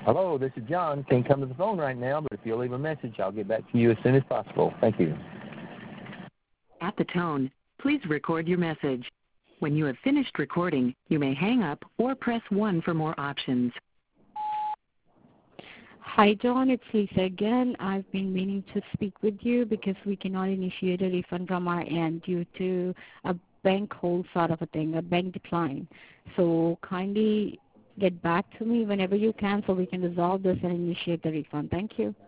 Hello, this is John. Can't come to the phone right now, but if you'll leave a message, I'll get back to you as soon as possible. Thank you. At the tone, please record your message. When you have finished recording, you may hang up or press 1 for more options. Hi, John. It's Lisa again. I've been meaning to speak with you because we cannot initiate a refund from our end due to a bank hold sort of a thing, a bank decline. So kindly get back to me whenever you can so we can resolve this and initiate the refund. Thank you.